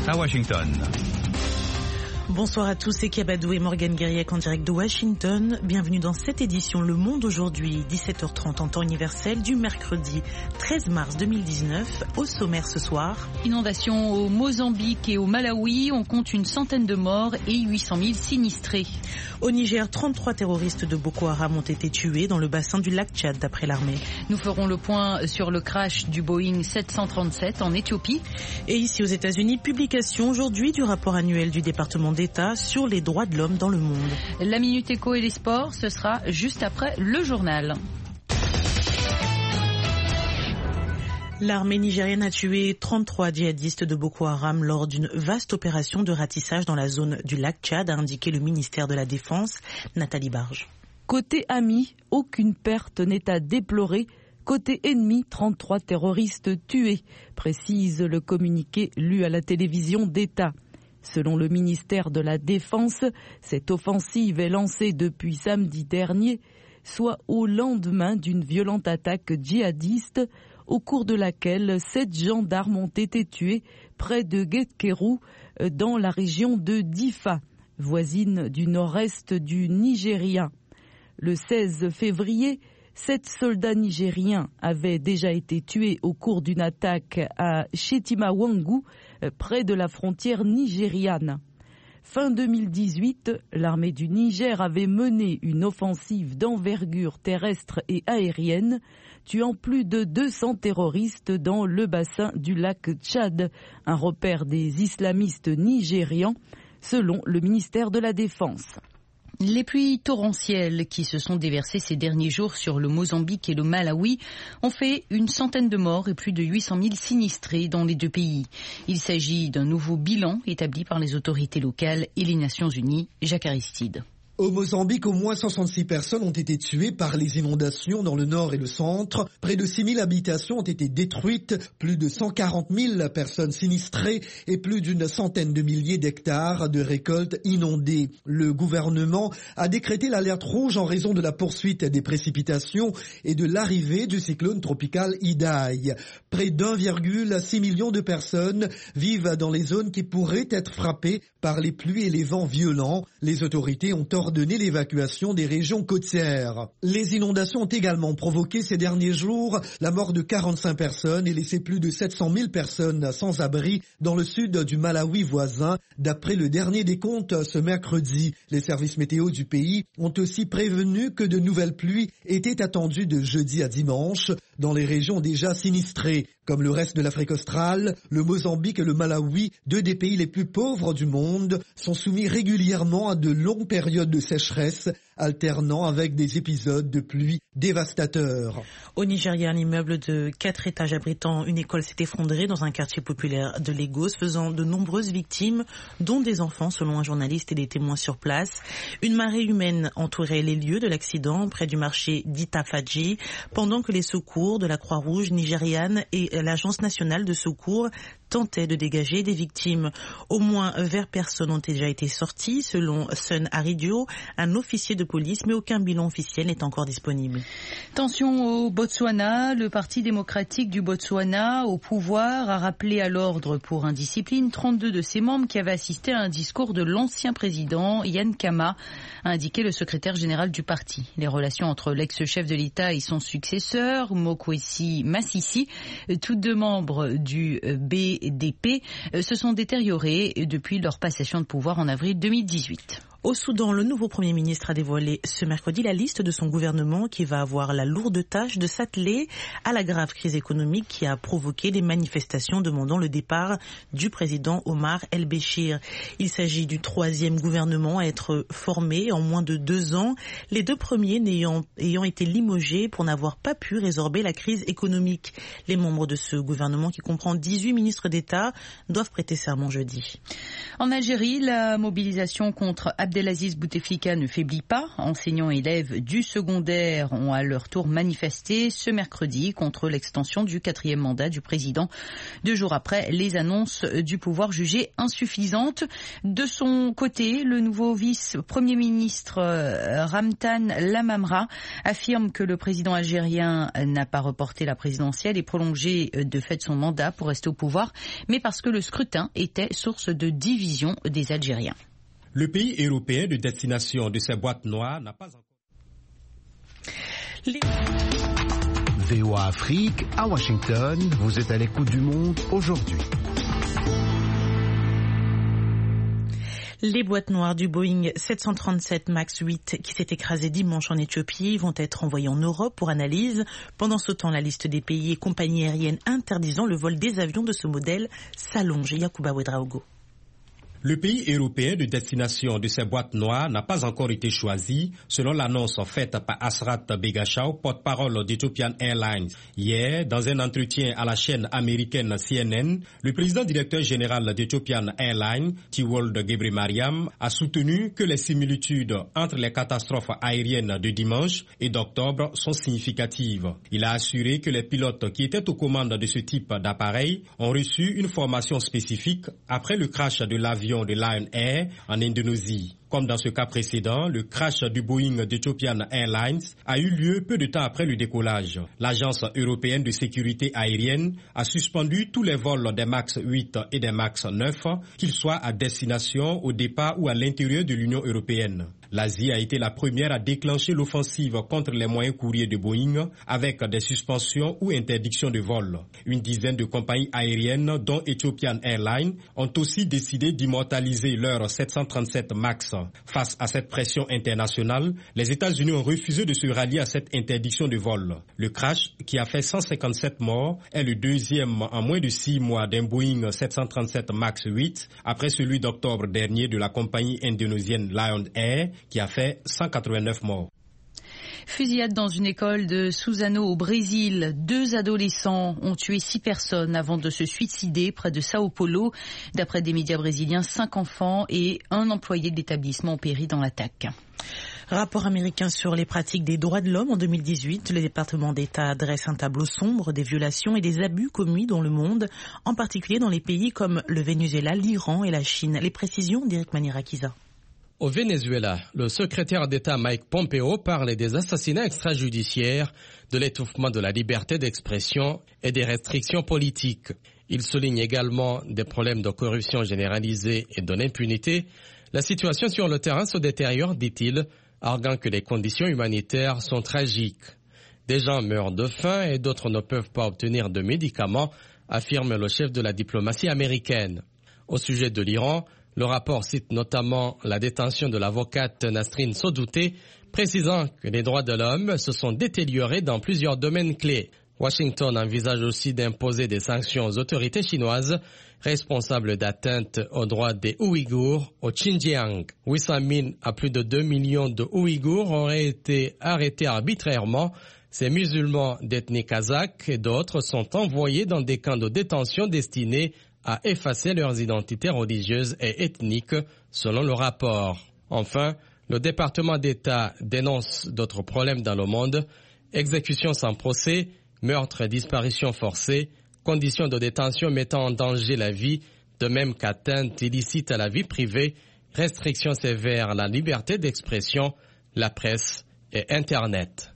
à Washington. Bonsoir à tous, c'est Kabadou et Morgane Guériec en direct de Washington. Bienvenue dans cette édition Le Monde aujourd'hui, 17h30 en temps universel du mercredi 13 mars 2019. Au sommaire ce soir. Inondation au Mozambique et au Malawi, on compte une centaine de morts et 800 000 sinistrés. Au Niger, 33 terroristes de Boko Haram ont été tués dans le bassin du lac Tchad d'après l'armée. Nous ferons le point sur le crash du Boeing 737 en Éthiopie. Et ici aux États-Unis, publication aujourd'hui du rapport annuel du département d'État sur les droits de l'homme dans le monde. La Minute Éco et les sports, ce sera juste après le journal. L'armée nigérienne a tué 33 djihadistes de Boko Haram lors d'une vaste opération de ratissage dans la zone du lac Tchad, a indiqué le ministère de la Défense. Nathalie Barge. Côté ami, aucune perte n'est à déplorer. Côté ennemi, 33 terroristes tués, précise le communiqué lu à la télévision d'État. Selon le ministère de la Défense, cette offensive est lancée depuis samedi dernier, soit au lendemain d'une violente attaque djihadiste, au cours de laquelle 7 gendarmes ont été tués près de Guetkeru, dans la région de Difa, voisine du nord-est du Nigeria. Le 16 février, 7 soldats nigériens avaient déjà été tués au cours d'une attaque à Chetimawangu, près de la frontière nigériane. Fin 2018, l'armée du Niger avait mené une offensive d'envergure terrestre et aérienne, tuant plus de 200 terroristes dans le bassin du lac Tchad, un repère des islamistes nigérians, selon le ministère de la Défense. Les pluies torrentielles qui se sont déversées ces derniers jours sur le Mozambique et le Malawi ont fait une centaine de morts et plus de 800 000 sinistrés dans les deux pays. Il s'agit d'un nouveau bilan établi par les autorités locales et les Nations Unies. Jacques Aristide. Au Mozambique, au moins 166 personnes ont été tuées par les inondations dans le nord et le centre. Près de 6 000 habitations ont été détruites, plus de 140 000 personnes sinistrées et plus d'une centaine de milliers d'hectares de récoltes inondées. Le gouvernement a décrété l'alerte rouge en raison de la poursuite des précipitations et de l'arrivée du cyclone tropical Idai. Près d'1,6 million de personnes vivent dans les zones qui pourraient être frappées par les pluies et les vents violents. Les autorités ont ordonné l'évacuation des régions côtières. Les inondations ont également provoqué ces derniers jours la mort de 45 personnes et laissé plus de 700 000 personnes sans abri dans le sud du Malawi voisin, d'après le dernier décompte ce mercredi. Les services météo du pays ont aussi prévenu que de nouvelles pluies étaient attendues de jeudi à dimanche dans les régions déjà sinistrées. Comme le reste de l'Afrique australe, le Mozambique et le Malawi, deux des pays les plus pauvres du monde, sont soumis régulièrement à de longues périodes de sécheresse, alternant avec des épisodes de pluie dévastateurs. Au Nigeria, un immeuble de 4 étages abritant une école s'est effondré dans un quartier populaire de Lagos, faisant de nombreuses victimes, dont des enfants, selon un journaliste et des témoins sur place. Une marée humaine entourait les lieux de l'accident, près du marché d'Itafaji, pendant que les secours de la Croix-Rouge nigériane et l'Agence nationale de secours tentaient de dégager des victimes. Au moins 20 personnes ont déjà été sorties, selon Sun Aridio, un officier de police, mais aucun bilan officiel n'est encore disponible. Tension au Botswana. Le Parti démocratique du Botswana, au pouvoir, a rappelé à l'ordre pour indiscipline 32 de ses membres qui avaient assisté à un discours de l'ancien président Ian Khama, a indiqué le secrétaire général du parti. Les relations entre l'ex-chef de l'État et son successeur, Mokwesi Masisi, tous deux membres du BDP, se sont détériorées depuis leur passation de pouvoir en avril 2018. Au Soudan, le nouveau Premier ministre a dévoilé ce mercredi la liste de son gouvernement qui va avoir la lourde tâche de s'atteler à la grave crise économique qui a provoqué des manifestations demandant le départ du président Omar el-Béchir. Il s'agit du 3e gouvernement à être formé en moins de 2 ans, les 2 premiers ayant été limogés pour n'avoir pas pu résorber la crise économique. Les membres de ce gouvernement, qui comprend 18 ministres d'État, doivent prêter serment jeudi. En Algérie, la mobilisation contre Abdel Abdelaziz Bouteflika ne faiblit pas. Enseignants et élèves du secondaire ont à leur tour manifesté ce mercredi contre l'extension du 4e mandat du président, 2 jours après les annonces du pouvoir jugées insuffisantes. De son côté, le nouveau vice-premier ministre Ramtan Lamamra affirme que le président algérien n'a pas reporté la présidentielle et prolongé de fait son mandat pour rester au pouvoir, mais parce que le scrutin était source de division des Algériens. Le pays européen de destination de ces boîtes noires n'a pas encore... VOA Afrique, à Washington, vous êtes à l'écoute du monde aujourd'hui. Les boîtes noires du Boeing 737 MAX 8 qui s'est écrasé dimanche en Éthiopie vont être envoyées en Europe pour analyse. Pendant ce temps, la liste des pays et compagnies aériennes interdisant le vol des avions de ce modèle s'allonge. Yacouba Ouedraogo. Le pays européen de destination de ces boîtes noires n'a pas encore été choisi, selon l'annonce faite par Asrat Begashau, porte-parole d'Ethiopian Airlines. Hier, dans un entretien à la chaîne américaine CNN, le président directeur général d'Ethiopian Airlines, Tiwold Gebremariam, a soutenu que les similitudes entre les catastrophes aériennes de dimanche et d'octobre sont significatives. Il a assuré que les pilotes qui étaient aux commandes de ce type d'appareil ont reçu une formation spécifique après le crash de l'avion de Lion Air en Indonésie. Comme dans ce cas précédent, le crash du Boeing d'Ethiopian Airlines a eu lieu peu de temps après le décollage. L'Agence européenne de sécurité aérienne a suspendu tous les vols des MAX 8 et des MAX 9, qu'ils soient à destination, au départ ou à l'intérieur de l'Union européenne. L'Asie a été la première à déclencher l'offensive contre les moyens courriers de Boeing avec des suspensions ou interdictions de vol. Une dizaine de compagnies aériennes, dont Ethiopian Airlines, ont aussi décidé d'immortaliser leur 737 MAX. Face à cette pression internationale, les États-Unis ont refusé de se rallier à cette interdiction de vol. Le crash, qui a fait 157 morts, est le deuxième en moins de 6 mois d'un Boeing 737 MAX 8, après celui d'octobre dernier de la compagnie indonésienne Lion Air, qui a fait 189 morts. Fusillade dans une école de Suzano au Brésil. 2 adolescents ont tué 6 personnes avant de se suicider près de Sao Paulo. D'après des médias brésiliens, 5 enfants et un employé de l'établissement ont péri dans l'attaque. Rapport américain sur les pratiques des droits de l'homme en 2018. Le département d'État dresse un tableau sombre des violations et des abus commis dans le monde, en particulier dans les pays comme le Venezuela, l'Iran et la Chine. Les précisions d'Éric Manirakiza. Au Venezuela, le secrétaire d'État Mike Pompeo parle des assassinats extrajudiciaires, de l'étouffement de la liberté d'expression et des restrictions politiques. Il souligne également des problèmes de corruption généralisée et de l'impunité. La situation sur le terrain se détériore, dit-il, arguant que les conditions humanitaires sont tragiques. Des gens meurent de faim et d'autres ne peuvent pas obtenir de médicaments, affirme le chef de la diplomatie américaine. Au sujet de l'Iran, le rapport cite notamment la détention de l'avocate Nasrin Sotoudeh, précisant que les droits de l'homme se sont détériorés dans plusieurs domaines clés. Washington envisage aussi d'imposer des sanctions aux autorités chinoises responsables d'atteinte aux droits des Ouïghours au Xinjiang. 800 000 à plus de 2 millions de Ouïghours auraient été arrêtés arbitrairement. Ces musulmans d'ethnie kazakh et d'autres sont envoyés dans des camps de détention destinés à effacer leurs identités religieuses et ethniques, selon le rapport. Enfin, le département d'État dénonce d'autres problèmes dans le monde: exécutions sans procès, meurtres et disparitions forcées, conditions de détention mettant en danger la vie, de même qu'atteinte illicite à la vie privée, restrictions sévères à la liberté d'expression, la presse et Internet.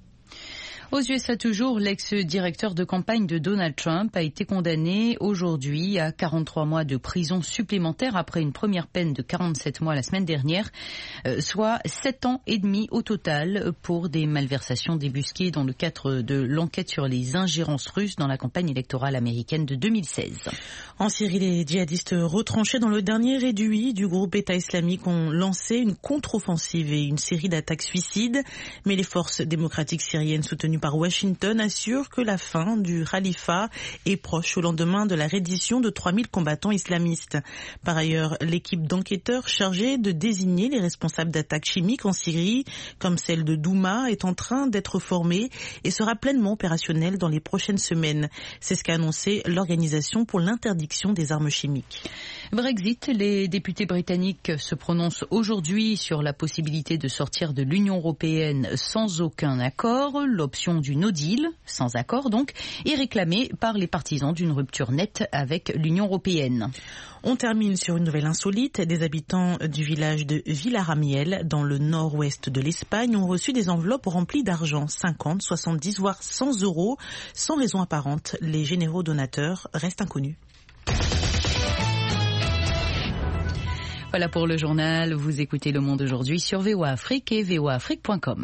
Aux USA toujours, l'ex-directeur de campagne de Donald Trump a été condamné aujourd'hui à 43 mois de prison supplémentaire après une première peine de 47 mois la semaine dernière, soit 7 ans et demi au total pour des malversations débusquées dans le cadre de l'enquête sur les ingérences russes dans la campagne électorale américaine de 2016. En Syrie, les djihadistes retranchés dans le dernier réduit du groupe État islamique ont lancé une contre-offensive et une série d'attaques suicides, mais les forces démocratiques syriennes soutenues par Washington assure que la fin du Khalifa est proche au lendemain de la reddition de 3000 combattants islamistes. Par ailleurs, l'équipe d'enquêteurs chargée de désigner les responsables d'attaques chimiques en Syrie, comme celle de Douma, est en train d'être formée et sera pleinement opérationnelle dans les prochaines semaines. C'est ce qu'a annoncé l'Organisation pour l'interdiction des armes chimiques. Brexit, les députés britanniques se prononcent aujourd'hui sur la possibilité de sortir de l'Union européenne sans aucun accord. L'option du no deal, sans accord donc, est réclamée par les partisans d'une rupture nette avec l'Union européenne. On termine sur une nouvelle insolite. Des habitants du village de Villaramiel, dans le nord-ouest de l'Espagne, ont reçu des enveloppes remplies d'argent, 50, 70, voire 100 euros, sans raison apparente. Les généraux donateurs restent inconnus. Voilà pour le journal. Vous écoutez Le Monde aujourd'hui sur VOA Afrique et voaafrique.com.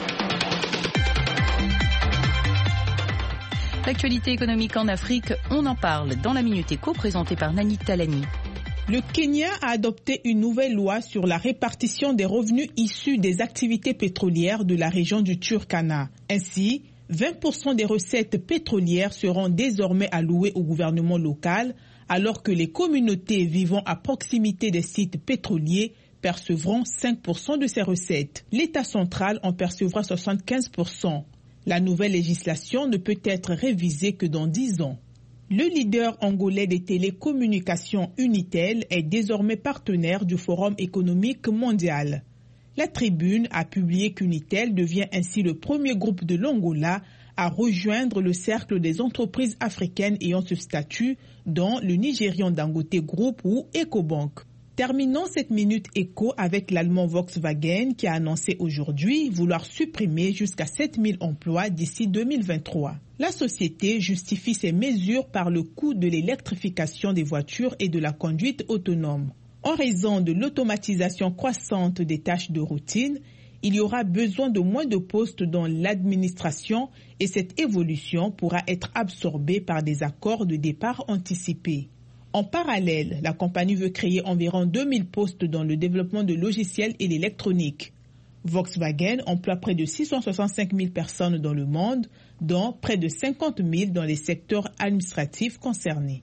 L'actualité économique en Afrique, on en parle dans la Minute Éco présentée par Nani Talani. Le Kenya a adopté une nouvelle loi sur la répartition des revenus issus des activités pétrolières de la région du Turkana. Ainsi, 20% des recettes pétrolières seront désormais allouées au gouvernement local, alors que les communautés vivant à proximité des sites pétroliers percevront 5% de ces recettes. L'État central en percevra 75%. La nouvelle législation ne peut être révisée que dans 10 ans. Le leader angolais des télécommunications Unitel est désormais partenaire du Forum économique mondial. La Tribune a publié qu'Unitel devient ainsi le premier groupe de l'Angola à rejoindre le cercle des entreprises africaines ayant ce statut, dont le Nigérian Dangote Group ou Ecobank. Terminons cette Minute Éco avec l'allemand Volkswagen qui a annoncé aujourd'hui vouloir supprimer jusqu'à 7000 emplois d'ici 2023. La société justifie ces mesures par le coût de l'électrification des voitures et de la conduite autonome. En raison de l'automatisation croissante des tâches de routine, il y aura besoin de moins de postes dans l'administration et cette évolution pourra être absorbée par des accords de départ anticipés. En parallèle, la compagnie veut créer environ 2000 postes dans le développement de logiciels et l'électronique. Volkswagen emploie près de 665 000 personnes dans le monde, dont près de 50 000 dans les secteurs administratifs concernés.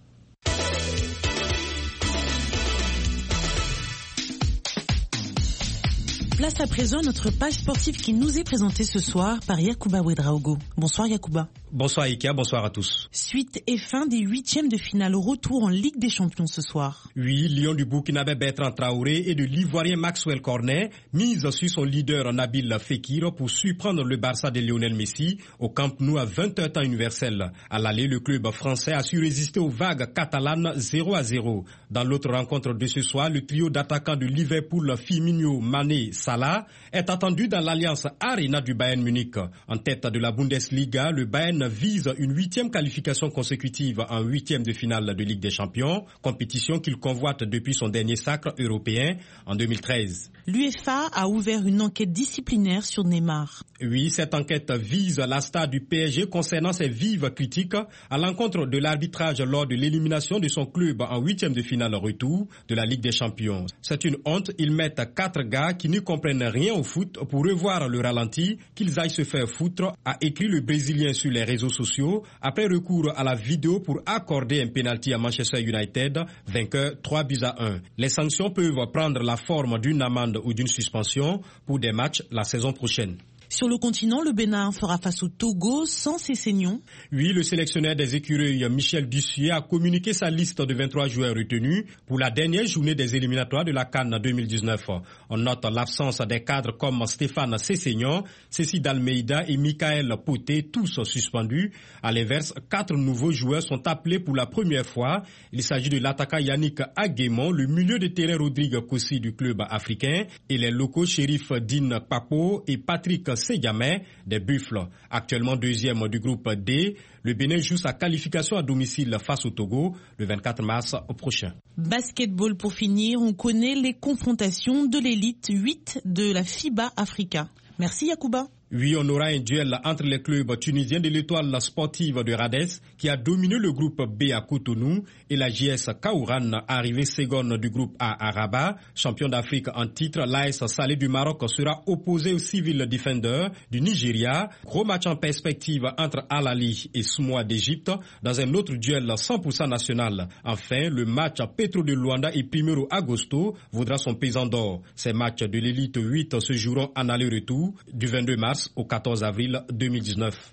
Place à présent à notre page sportive qui nous est présentée ce soir par Yacouba Ouedraogo. Bonsoir Yacouba. Bonsoir Ika, bonsoir à tous. Suite et fin des 8e de finale, retour en Ligue des Champions ce soir. Oui, Lion du Burkinabé Bertrand Traoré et de l'Ivoirien Maxwell Cornet mise sur son leader Nabil Fekir pour surprendre le Barça de Lionel Messi au Camp Nou à 20h temps universel. À l'aller, le club français a su résister aux vagues catalanes 0-0. Dans l'autre rencontre de ce soir, le trio d'attaquants de Liverpool, Firmino, Mané, Salah est attendu dans l'Alliance Arena du Bayern Munich. En tête de la Bundesliga, le Bayern vise une 8e qualification consécutive en 8e de finale de Ligue des Champions, compétition qu'il convoite depuis son dernier sacre européen en 2013. L'UEFA a ouvert une enquête disciplinaire sur Neymar. Oui, cette enquête vise la star du PSG concernant ses vives critiques à l'encontre de l'arbitrage lors de l'élimination de son club en 8e de finale retour de la Ligue des Champions. C'est une honte, ils mettent 4 gars qui ne comprennent rien au foot pour revoir le ralenti, qu'ils aillent se faire foutre, a écrit le Brésilien sur les réseaux sociaux après recours à la vidéo pour accorder un pénalty à Manchester United, vainqueur 3-1. Les sanctions peuvent prendre la forme d'une amende ou d'une suspension pour des matchs la saison prochaine. Sur le continent, le Bénin fera face au Togo sans ses saignons. Oui, le sélectionneur des écureuils Michel Dussuyer a communiqué sa liste de 23 joueurs retenus pour la dernière journée des éliminatoires de la CAN 2019. On note l'absence des cadres comme Stéphane Sessignon, Cécile Almeida et Michael Poté, tous suspendus. À l'inverse, 4 nouveaux joueurs sont appelés pour la première fois. Il s'agit de l'attaquant Yannick Aguemon, le milieu de terrain Rodrigue Kossi du club africain et les locaux Chérif Din Papo et Patrick Ségamé des Buffles. Actuellement deuxième du groupe D, le Bénin joue sa qualification à domicile face au Togo le 24 mars prochain. Basketball pour finir, on connaît les confrontations de l'élite 8 de la FIBA Africa. Merci Yacouba. Oui, on aura un duel entre les clubs tunisiens de l'Étoile sportive de Radès qui a dominé le groupe B à Cotonou et la JS Kaouran, arrivée seconde du groupe A à Rabat. Champion d'Afrique en titre, l'AS Salé du Maroc sera opposé au Civil Defender du Nigeria. Gros match en perspective entre Al Ahly et Soumoua d'Égypte dans un autre duel 100% national. Enfin, le match Petro de Luanda et Primero Agosto vaudra son pesant d'or. Ces matchs de l'élite 8 se joueront en aller-retour du 22 mars au 14 avril 2019.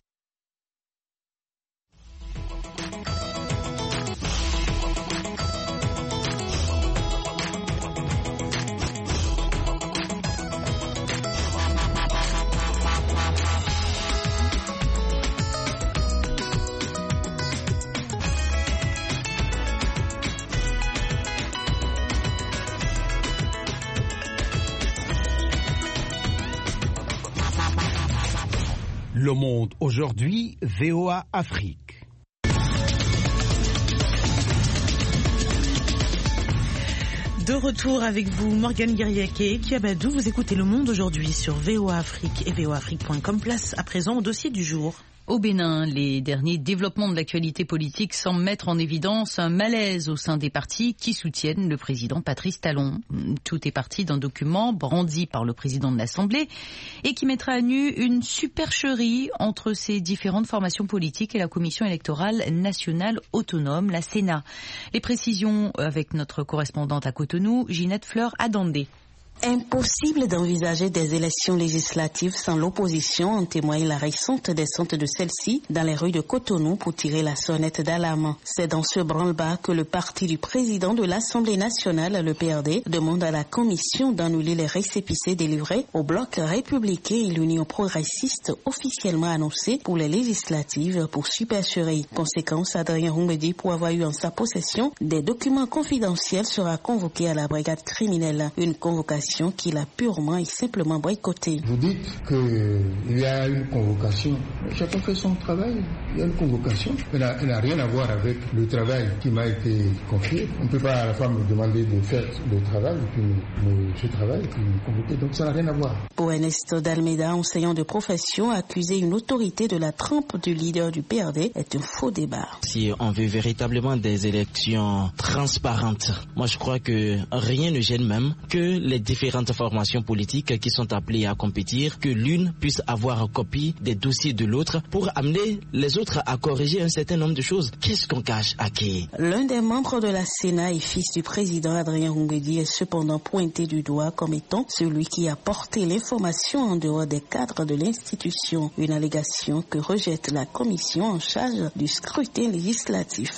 Le Monde aujourd'hui, VOA Afrique. De retour avec vous, Morgane Guiriaké et Kiabadou. Vous écoutez Le Monde aujourd'hui sur VOA Afrique et voaafrique.com. Place à présent au dossier du jour. Au Bénin, les derniers développements de l'actualité politique semblent mettre en évidence un malaise au sein des partis qui soutiennent le président Patrice Talon. Tout est parti d'un document brandi par le président de l'Assemblée et qui mettra à nu une supercherie entre ces différentes formations politiques et la Commission électorale nationale autonome, la Sénat. Les précisions avec notre correspondante à Cotonou, Ginette Fleur-Adandé. Impossible d'envisager des élections législatives sans l'opposition, en témoigne la récente descente de celle-ci dans les rues de Cotonou pour tirer la sonnette d'alarme. C'est dans ce branle-bas que le parti du président de l'Assemblée nationale, le PRD, demande à la commission d'annuler les récépissés délivrés au bloc républicain et l'Union progressiste officiellement annoncés pour les législatives pour supercherie. Conséquence, Adrien Roumbedi, pour avoir eu en sa possession des documents confidentiels, sera convoqué à la brigade criminelle. Une convocation qu'il a purement et simplement boycottée. Vous dites qu'il y a une convocation. Chacun fait son travail. Il y a une convocation. Elle n'a rien à voir avec le travail qui m'a été confié. On ne peut pas à la femme me demander de faire le travail, ce travail, puis me convoquer. Donc ça n'a rien à voir. Pour Ernesto d'Almeida, enseignant de profession, accuser une autorité de la trempe du leader du PRD est un faux débat. Si on veut véritablement des élections transparentes, moi je crois que rien ne gêne même que les différentes formations politiques qui sont appelées à compétir, que l'une puisse avoir copie des dossiers de l'autre pour amener les autres à corriger un certain nombre de choses. Qu'est-ce qu'on cache à qui? L'un des membres de la Sénat et fils du président Adrien Roumbedi est cependant pointé du doigt comme étant celui qui a porté l'information en dehors des cadres de l'institution. Une allégation que rejette la commission en charge du scrutin législatif.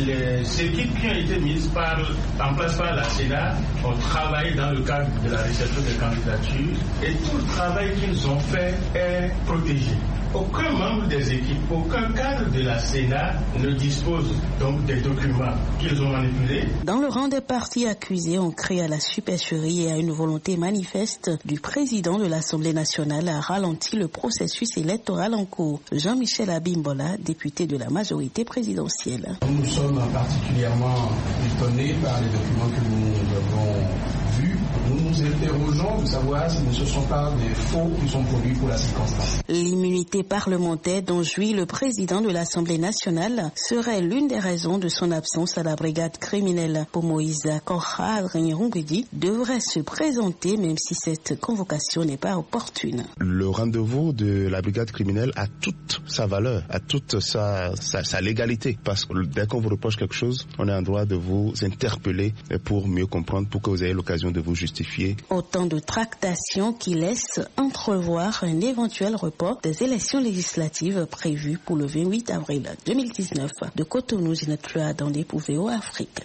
Les équipes qui ont été mises en place par la Sénat ont travaillé dans le cadre de la réception des candidatures et tout le travail qu'ils ont fait est protégé. Aucun membre des équipes, aucun cadre de la Sénat ne dispose donc des documents qu'ils ont manipulés. Dans le rang des partis accusés, on crie à la supercherie et à une volonté manifeste du président de l'Assemblée nationale à ralentir le processus électoral en cours. Jean-Michel Abimbola, député de la majorité présidentielle. Nous sommes particulièrement étonnés par les documents que nous avons vus. Nous nous interrogeons de savoir si ce ne sont pas des faux qui sont produits pour la circonstance. L'immunité parlementaire dont jouit le président de l'Assemblée nationale serait l'une des raisons de son absence à la brigade criminelle. Pour Moïse Korha, Adrien Roumbedi devrait se présenter même si cette convocation n'est pas opportune. Le rendez-vous de la brigade criminelle a toute sa valeur, a toute sa légalité, parce que dès qu'on vous reproche quelque chose, on est en droit de vous interpeller pour mieux comprendre, pour que vous ayez l'occasion de vous justifier. Autant de tractations qui laissent entrevoir un éventuel report des élections législatives prévues pour le 28 avril 2019. De Cotonou, Ginette Fleur-Adandé pour VOA Afrique.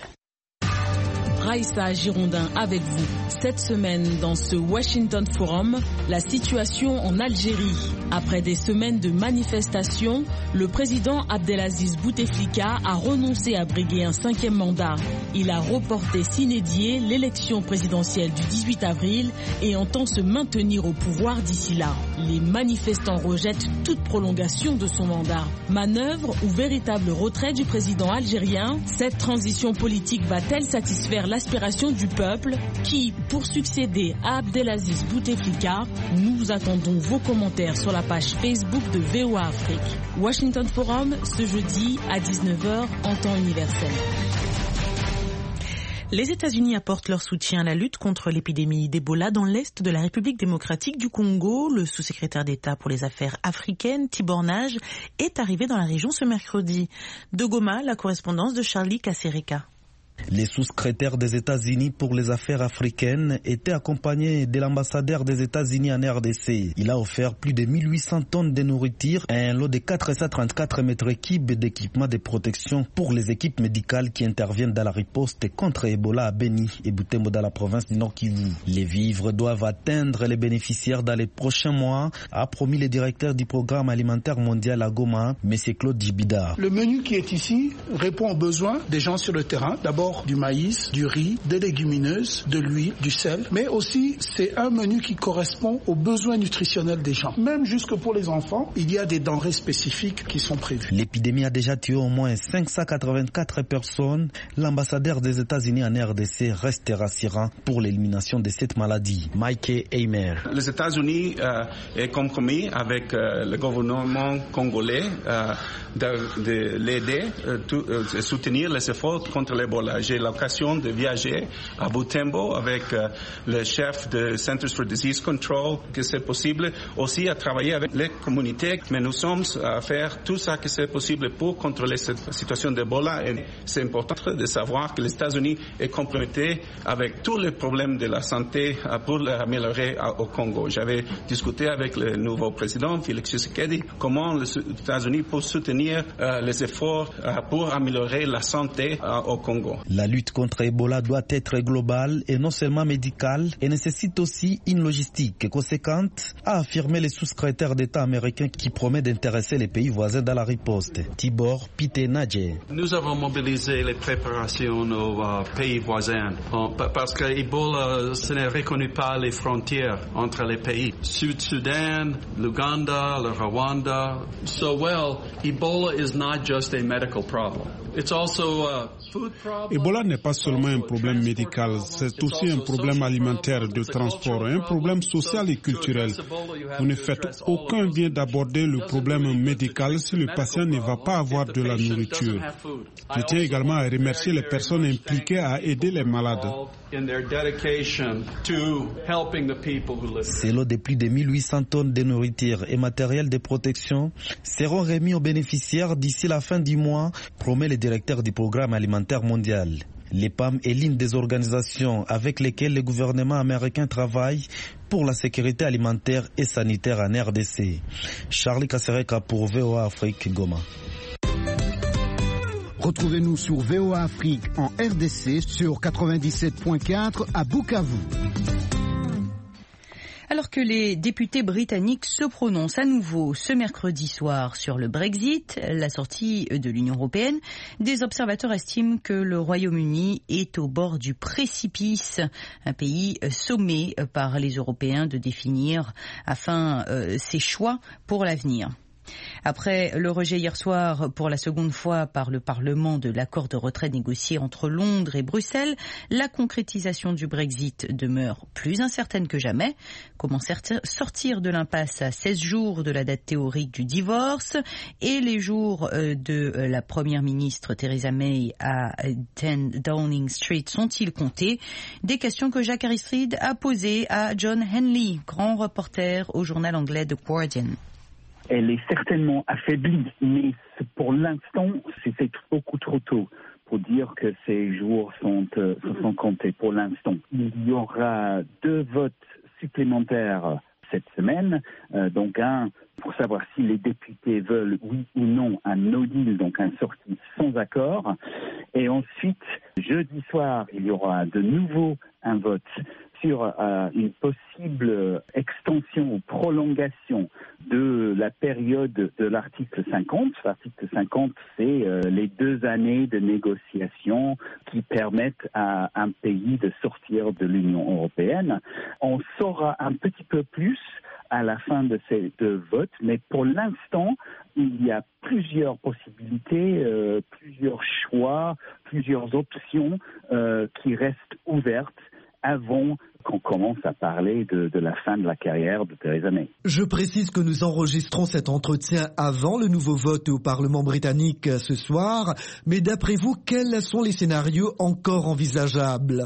Raïssa Girondin avec vous. Cette semaine, dans ce Washington Forum, la situation en Algérie. Après des semaines de manifestations, le président Abdelaziz Bouteflika a renoncé à briguer un 5e mandat. Il a reporté sine die l'élection présidentielle du 18 avril et entend se maintenir au pouvoir d'ici là. Les manifestants rejettent toute prolongation de son mandat. Manœuvre ou véritable retrait du président algérien, cette transition politique va-t-elle satisfaire l'aspiration du peuple qui, pour succéder à Abdelaziz Bouteflika, nous attendons vos commentaires sur la page Facebook de VOA Afrique. Washington Forum, ce jeudi à 19h en temps universel. Les États-Unis apportent leur soutien à la lutte contre l'épidémie d'Ebola dans l'est de la République démocratique du Congo. Le sous-secrétaire d'État pour les affaires africaines, Tibor Nagy, est arrivé dans la région ce mercredi. De Goma, la correspondance de Charlie Kasereka. Les sous-secrétaires des États-Unis pour les affaires africaines étaient accompagnés de l'ambassadeur des États-Unis en RDC. Il a offert plus de 1800 tonnes de nourriture et un lot de 434 mètres cubes d'équipements de protection pour les équipes médicales qui interviennent dans la riposte contre Ebola à Beni et Butembo dans la province du Nord Kivu. Les vivres doivent atteindre les bénéficiaires dans les prochains mois, a promis le directeur du programme alimentaire mondial à Goma, M. Claude Djibida. Le menu qui est ici répond aux besoins des gens sur le terrain. D'abord du maïs, du riz, des légumineuses, de l'huile, du sel, mais aussi c'est un menu qui correspond aux besoins nutritionnels des gens. Même jusque pour les enfants, il y a des denrées spécifiques qui sont prévues. L'épidémie a déjà tué au moins 584 personnes. L'ambassadeur des États-Unis en RDC reste rassurant pour l'élimination de cette maladie. Mike Heimer. Les États-Unis est compromis avec le gouvernement congolais de l'aider, de soutenir les efforts contre l'Ebola. J'ai l'occasion de viager à Butembo avec le chef de Centers for Disease Control, que c'est possible aussi à travailler avec les communautés, mais nous sommes à faire tout ça que c'est possible pour contrôler cette situation d'Ebola et c'est important de savoir que les États-Unis est compromettés avec tous les problèmes de la santé pour l'améliorer au Congo. J'avais discuté avec le nouveau président Félix Tshisekedi comment les États-Unis peuvent soutenir les efforts pour améliorer la santé au Congo. La lutte contre Ebola doit être globale et non seulement médicale et nécessite aussi une logistique conséquente, a affirmé le sous-secrétaire d'État américain qui promet d'intéresser les pays voisins dans la riposte. Tibor Nagy. Nous avons mobilisé les préparations aux pays voisins parce que Ebola, ce n'est reconnu pas les frontières entre les pays. Sud-Soudan, l'Ouganda, le Rwanda. So Ebola is not just a medical problem. It's also a food problem. Ebola n'est pas seulement un problème médical, c'est aussi un problème alimentaire, de transport, un problème social et culturel. Vous ne faites aucun bien d'aborder le problème médical si le patient ne va pas avoir de la nourriture. Je tiens également à remercier les personnes impliquées à aider les malades. Ces lots de plus de 1800 tonnes de nourriture et matériel de protection seront remis aux bénéficiaires d'ici la fin du mois, promet le directeur du programme alimentaire mondial. Les PAM est l'une des organisations avec lesquelles le gouvernement américain travaille pour la sécurité alimentaire et sanitaire en RDC. Charlie Kasereka pour VOA Afrique, Goma. Retrouvez-nous sur VOA Afrique en RDC sur 97.4 à Bukavu. Alors que les députés britanniques se prononcent à nouveau ce mercredi soir sur le Brexit, la sortie de l'Union européenne, des observateurs estiment que le Royaume-Uni est au bord du précipice, un pays sommé par les Européens de définir ses choix pour l'avenir. Après le rejet hier soir pour la seconde fois par le Parlement de l'accord de retrait négocié entre Londres et Bruxelles, la concrétisation du Brexit demeure plus incertaine que jamais. Comment sortir de l'impasse à 16 jours de la date théorique du divorce et les jours de la première ministre Theresa May à 10 Downing Street sont-ils comptés? Des questions que Jacques Aristide a posées à John Henley, grand reporter au journal anglais The Guardian. Elle est certainement affaiblie, mais pour l'instant, c'est beaucoup trop tôt pour dire que ces jours sont comptés pour l'instant. Il y aura 2 votes supplémentaires cette semaine, donc un pour savoir si les députés veulent oui ou non un no deal, donc un sortie sans accord. Et ensuite, jeudi soir, il y aura de nouveau un vote sur une possible extension ou prolongation de la période de l'article 50. L'article 50, c'est les 2 années de négociation qui permettent à un pays de sortir de l'Union européenne. On saura un petit peu plus à la fin de ces deux votes, mais pour l'instant, il y a plusieurs possibilités, plusieurs choix, plusieurs options qui restent ouvertes avant qu'on commence à parler de la fin de la carrière de Theresa May. Je précise que nous enregistrons cet entretien avant le nouveau vote au Parlement britannique ce soir, mais d'après vous, quels sont les scénarios encore envisageables ?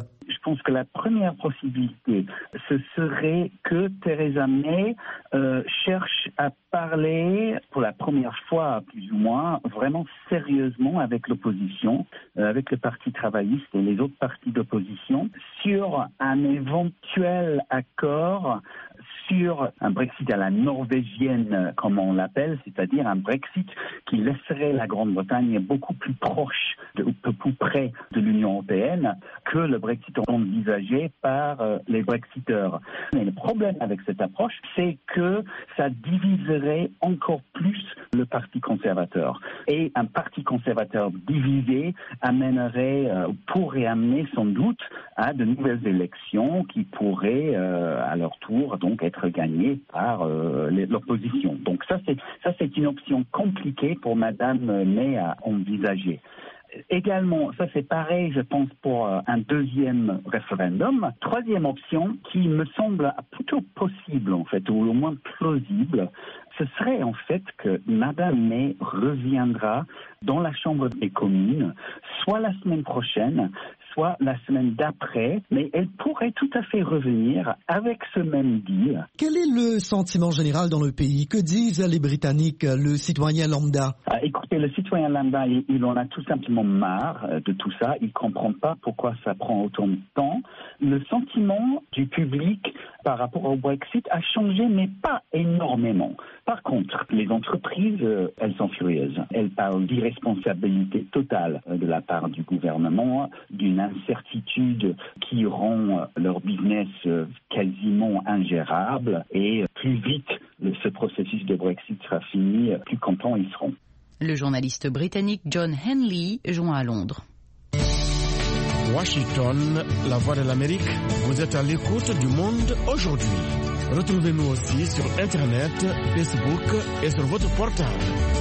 Je pense que la première possibilité, ce serait que Theresa May cherche à parler pour la première fois, plus ou moins, vraiment sérieusement avec l'opposition, avec le Parti travailliste et les autres partis d'opposition, sur un éventuel accord sur un Brexit à la norvégienne, comme on l'appelle, c'est-à-dire un Brexit qui laisserait la Grande-Bretagne beaucoup plus proche, plus près de l'Union européenne que le Brexit envisagé par les Brexiteurs. Mais le problème avec cette approche, c'est que ça diviserait encore plus le Parti conservateur. Et un Parti conservateur divisé pourrait amener sans doute à de nouvelles élections qui pourraient à leur tour donc être gagnées par l'opposition. Donc ça c'est une option compliquée pour Madame May à envisager. Également, ça c'est pareil, je pense, pour un deuxième référendum. Troisième option, qui me semble plutôt possible, en fait, ou au moins plausible, ce serait en fait que Madame May reviendra dans la Chambre des communes, soit la semaine prochaine, soit la semaine d'après, mais elle pourrait tout à fait revenir avec ce même deal. Quel est le sentiment général dans le pays? Que disent les Britanniques, le citoyen lambda? Écoutez, le citoyen lambda, il en a tout simplement marre de tout ça. Il ne comprend pas pourquoi ça prend autant de temps. Le sentiment du public par rapport au Brexit a changé, mais pas énormément. Par contre, les entreprises, elles sont furieuses. Elles parlent d'irresponsabilité totale de la part du gouvernement, d'une incertitude qui rend leur business quasiment ingérable. Et plus vite ce processus de Brexit sera fini, plus contents ils seront. Le journaliste britannique John Henley joint à Londres. Washington, la voix de l'Amérique, vous êtes à l'écoute du monde aujourd'hui. Retrouvez-nous aussi sur Internet, Facebook et sur votre portable.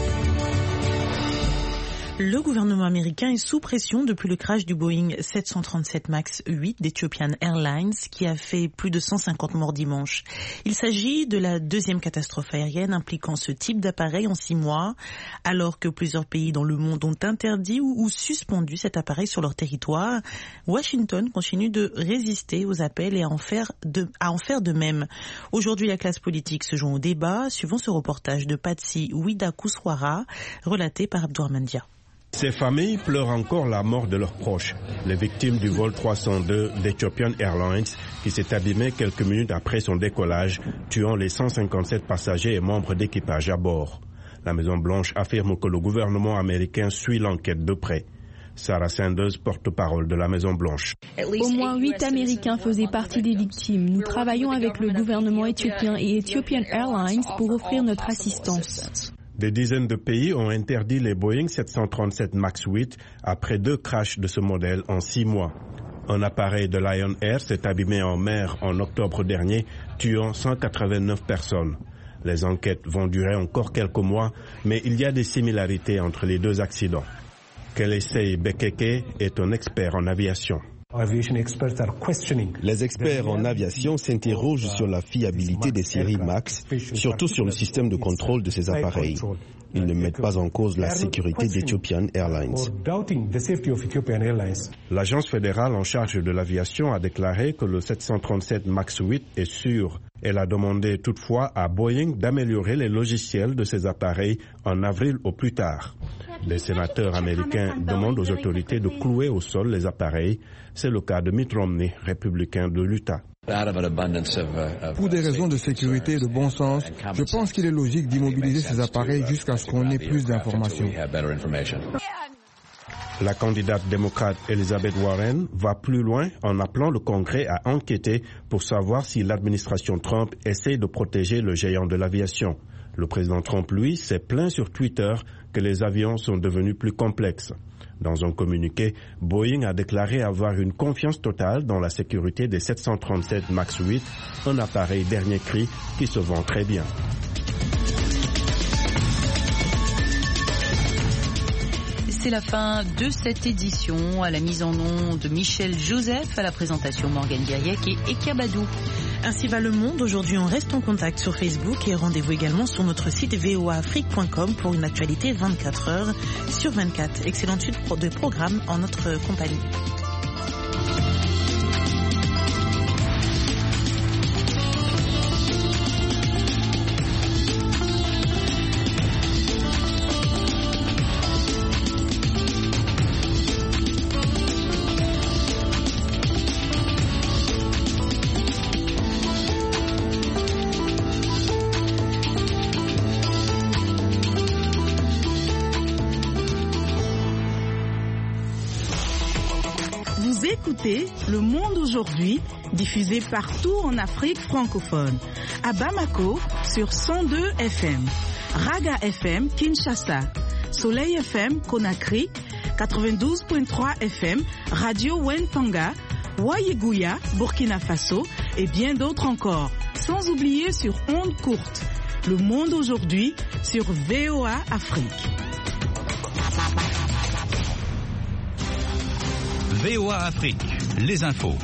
Le gouvernement américain est sous pression depuis le crash du Boeing 737 MAX 8 d'Ethiopian Airlines qui a fait plus de 150 morts dimanche. Il s'agit de la deuxième catastrophe aérienne impliquant ce type d'appareil en 6 mois, alors que plusieurs pays dans le monde ont interdit ou suspendu cet appareil sur leur territoire. Washington continue de résister aux appels et à en faire de même. Aujourd'hui, la classe politique se joint au débat, suivant ce reportage de Patsy Widakuswara, relaté par Abdourahmane Dia. Ces familles pleurent encore la mort de leurs proches, les victimes du vol 302 d'Ethiopian Airlines qui s'est abîmé quelques minutes après son décollage, tuant les 157 passagers et membres d'équipage à bord. La Maison-Blanche affirme que le gouvernement américain suit l'enquête de près. Sarah Sanders, porte-parole de la Maison-Blanche. Au moins 8 Américains faisaient partie des victimes. Nous travaillons avec le gouvernement éthiopien et Ethiopian Airlines pour offrir notre assistance. Des dizaines de pays ont interdit les Boeing 737 MAX 8 après 2 crashs de ce modèle en 6 mois. Un appareil de Lion Air s'est abîmé en mer en octobre dernier, tuant 189 personnes. Les enquêtes vont durer encore quelques mois, mais il y a des similarités entre les deux accidents. Kelesei Bekeke est un expert en aviation. Les experts en aviation s'interrogent sur la fiabilité des séries MAX, surtout sur le système de contrôle de ces appareils. Ils ne mettent pas en cause la sécurité d'Ethiopian Airlines. L'agence fédérale en charge de l'aviation a déclaré que le 737 MAX 8 est sûr. Elle a demandé toutefois à Boeing d'améliorer les logiciels de ces appareils en avril au plus tard. Les sénateurs américains demandent aux autorités de clouer au sol les appareils. C'est le cas de Mitt Romney, républicain de l'Utah. Pour des raisons de sécurité et de bon sens, je pense qu'il est logique d'immobiliser ces appareils jusqu'à ce qu'on ait plus d'informations. La candidate démocrate Elizabeth Warren va plus loin en appelant le Congrès à enquêter pour savoir si l'administration Trump essaie de protéger le géant de l'aviation. Le président Trump, lui, s'est plaint sur Twitter que les avions sont devenus plus complexes. Dans un communiqué, Boeing a déclaré avoir une confiance totale dans la sécurité des 737 MAX 8, un appareil dernier cri qui se vend très bien. C'est la fin de cette édition. À la mise en onde de Michel Joseph, à la présentation Morgane Guiriec et Eka Badou. Ainsi va le monde. Aujourd'hui, on reste en contact sur Facebook et rendez-vous également sur notre site voaafrique.com pour une actualité 24 heures sur 24. Excellente suite de programme en notre compagnie. Écoutez Le Monde aujourd'hui, diffusé partout en Afrique francophone. À Bamako, sur 102 FM. Raga FM, Kinshasa. Soleil FM, Conakry. 92.3 FM, Radio Wentanga. Wayeguya, Burkina Faso. Et bien d'autres encore. Sans oublier sur ondes courtes. Le Monde aujourd'hui, sur VOA Afrique. VOA Afrique, les infos.